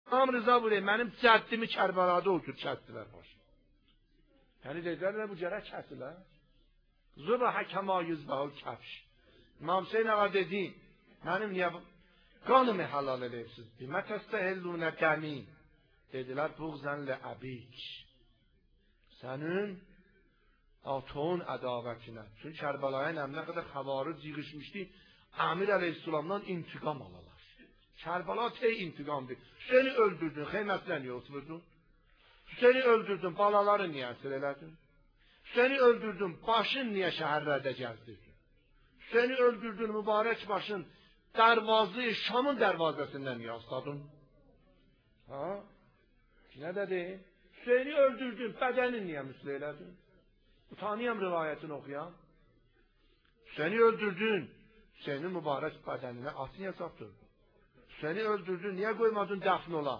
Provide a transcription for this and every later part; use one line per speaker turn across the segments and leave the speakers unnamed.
İmam Rıza buyuruyor, mənim cəddimi Kərbalada otur, kəsdilər başım. Yəni dedilər, bu gərək kəsilər. Zubəhə kəma yüzbəhul kəfş. İmam Hüseyin ağa dedi, mənim niyə qanımı halal eləyirsiniz? Bimə təstəhillunə qəmi. Dedilər, buğzənlə əbik. Sənin atağın ədavətinə. Çünki Kərbalaya nə qədər xəvarıc yığışmışdı, Əmir əleyhissalamdan intiqam alalar. Kərbala tey intiqamdır. Seni öldürdün, xeymətlə niyə oturdun? Seni öldürdün, balaları niyə əsir elədin? Seni öldürdün, başın niyə şəhərlərdə gəzdirdin? Seni öldürdün, mübarək başın dərvazı, Şamın dərvazəsindən niyə asladın? Ha? Nə dedi? Seni öldürdün, bədənin niyə müslə elədin? Utanıyam rivayətini oxuyan. Seni öldürdün, senin mübarək bədəninə at niyə sapdırdın? Seni öldürdün, niyə qoymadın dəfn ola?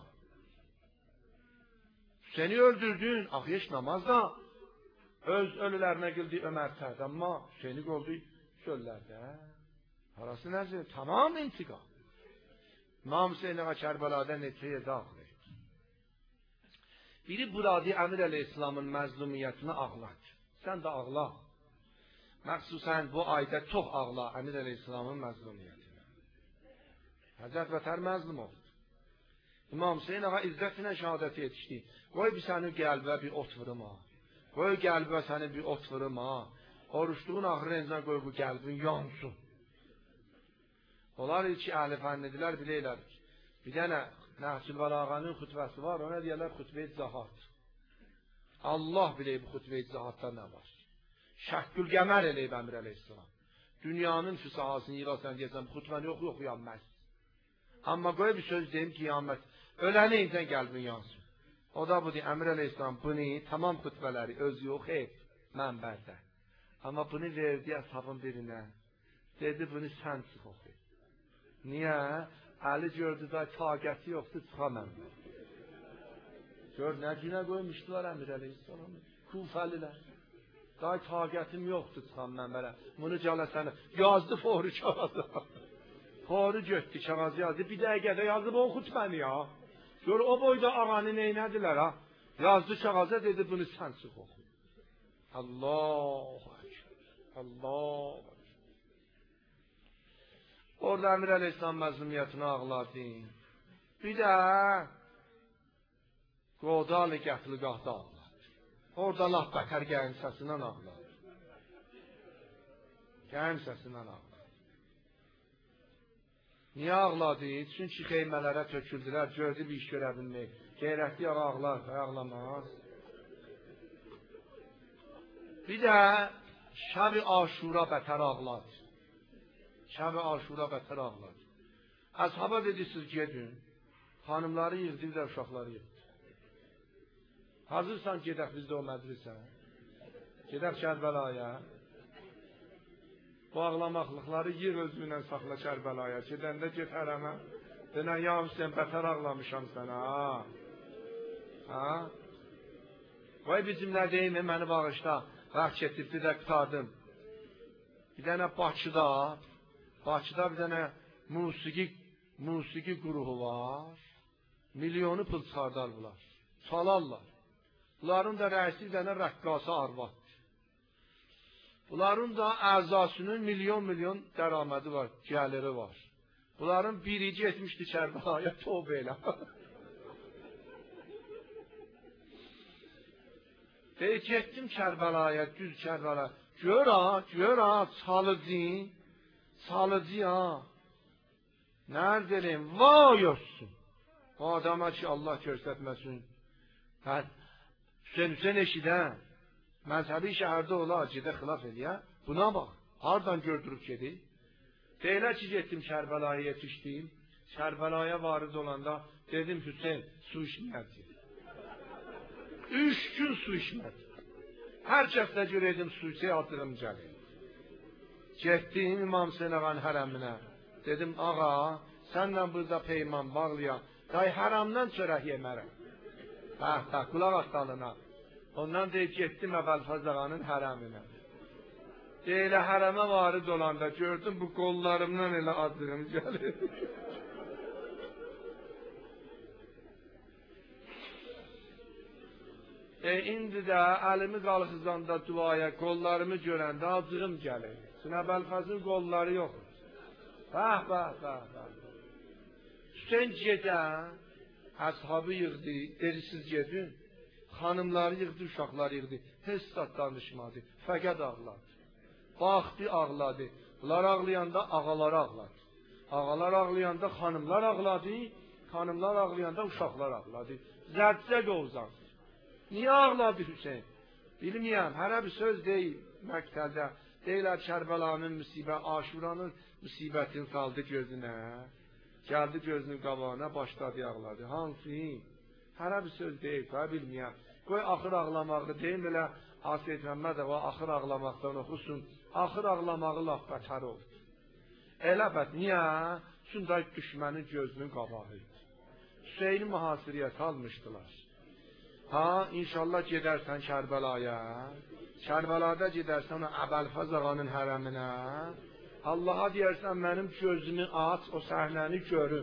Seni öldürdün, axı namazda öz ölülərinə qildi Ömər Sərd, amma seni qoldu çöllərdə. Arası nəzir? Tamam intiqam. İmam Hüseyin ağa Kərbalada neçəyə daxil etdi. Biri burada Əmir əleyhissalamın məzlumiyyətini ağladı. Sən də ağla. Məxsusən bu ayda çox ağla Əmir əleyhissalamın məzlumiyyətinə. Həzrət Vətər məzlum oldu. İmam Hüseyin ağa izzətinə şəhadəti yetişdi. Qoy bir sənin qəlbə bir ot vurım ha. Qoy qəlbə səni bir ot vurım ha. Oruçluğun axırıncə qoy bu qəlbin yansın. Onlar ki, əhl-i fənnidilər biləylər ki, bir dənə Nəhcül Bəlağanın xütbəsi var, ona deyərlər xütbə-i izahat. Allah biləyib bu xütbə-i izahatda nə var? Şəkkül qəmər eləyib Əmir əleyhissalam. Dünyanın füsahasını yığasan deyəsən, bu xütbəni oxuyanməz. Amma qoy bir söz deyim qiyamət, öləni insən qəlbin yansın. O da budur, Əmir əleyhissalam bunu, tamam xütbələri öz yox et, mənbərdə. Amma bunu verdi əshabın birinə, dedi bunu sən çıx oxu. Niyə? Əli gördü da taqəti yoxdur, çıxa mənbər. Gör, nə günə qoymuşdular Əmir əleyhissalamı? Kufəlilər. Day taqətim yoxdur, çıxan mənbərə. Bunu gələ sənə. Yazdı Fahri kağazı. Fahri getdi, kağazı yazdı. Bir dəqiqədə yazıb o xütbəni ya. Gör, o boyda ağanı neynədilər ha? Yazdı kağaza, dedi bunu sən çıx oxu. Allah-u Ekber. Allah-u Ekber. Orada Əmir əleyhissalam məzlumiyyətini ağladı. Bir də Qodal-ı Qətl-Qahda ağladı. Orada laf bətər gəlin səsindən ağladı. Gəlin səsindən ağladı. Niyə ağladı? Çünki xeymələrə töküldülər, gördü bir iş görə bilmək. Qeyrətli ağlar, ağlamaz. Bir də Şəb-i Aşura bətər ağladı. Şəb-i Aşura bətər ağladı. Əshaba dedi, siz gedin. Xanımları yığdı, bir də uşaqları yığdı. Hazırsan gedək bizdə o məclisə. Gedək Kərbəlaya. Bu ağlamaqlıqları yığ özünlə saxla Kərbəlaya. Gedəndə get hərəmə. Denən, ya Hüseyin, bətər ağlamışam sənə. Ha? Qoy bizim nə deyim, məni bağışla. Vaxt getib, bir də qıtardım. Bir dənə Bakıda bir dənə musiqi quruhu var. Milyonu pul çıxardar bunlar. Çalarlar. Bunların da rəisi bir dənə rəqqası arvaddır. Bunların da əzasının milyon dəramədi var, gəliri var. Bunların biri getmişdi Kərbəlaya, tövbə elə. Getdim Kərbəlaya, düz Kərbəlaya. Gör ha, salıcı ha. Nərd eləyim, vay olsun. O adama ki, Allah göstərməsin. Hüseyin eşidən, məzhəbi şəhərdə ola, gedə xilaf eləyə. Buna bax, hardan gördürüb gedi? Deylə ki, getdim Kərbəlaya yetişdim. Kərbəlaya varid olanda dedim, Hüseyin, su içməyədi. 3 gün su içmədi. Hər kəslə görəydim, su içəyə atırım gəlir. Getdim İmam Hüseyin ağanın hərəminə. Dedim, ağa, sənlə burada peyman bağlayam. Day haramdan çörək yemərəm. Qulaq astalına. Ondan deyib, getdim Əbəlfəz ağanın hərəminə. Deyilə, hərəmə varid olanda gördüm, bu qollarımdan elə adırım gəlir. İndi də əlimi qalxızanda duaya, qollarımı görəndə acığım gəlir. Əbəlfəzin qolları yox. Bəh, bəh, bəh, bəh. Hüseyin gedən, əshabı yığdı, dedi siz gedin. Xanımları yığdı, uşaqları yığdı. Heç zat danışmadı, fəqət ağladı. Baxdı, ağladı. Bunlar ağlayanda ağalar ağladı. Ağalar ağlayanda xanımlar ağladı. Xanımlar ağlayanda uşaqlar ağladı. Zərcə qovzan. Niyə ağladı Hüseyin? Bilməyəm, hərə bir söz deyil məktədə. Deyirlər Kərbəlanın müsibət, Aşuranın müsibətini saldı gözünə. Gəldi gözünün qabağına, başladı ağladı. Hansı? Hərə bir söz deyil, bilməyəm. Qoy axır ağlamağı deyim, belə Asiyət Məmmədova axır ağlamaqdan oxusun. Axır ağlamağı laf bətər oldu. Elə bət, niyə? Çünki düşmənin gözünün qabağı idi. Hüseyni mühasirəyə salmışdılar. Ha, inşallah gedərsən Kərbəlaya. Kərbəlada gedərsən o Əbəlfəz ağanın hərəminə. Allaha deyərsən, mənim gözümü aç, o səhnəni görüm.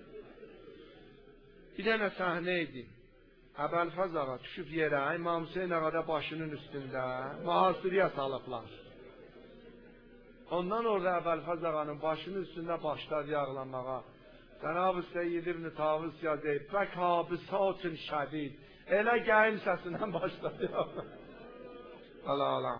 Bir dənə səhnə idi. Əbəlfəz ağa düşüb yerə, İmam Hüseyin ağa da başının üstündə mühasirəyə salıblar. Ondan orada Əbəlfəz ağanın başının üstündə başladı ağlamağa. Cənab-ı Seyyid İbn Tavus yazıb, bəkabisatın şədid. Elə gəyin səsindən başladı. Allah Allah.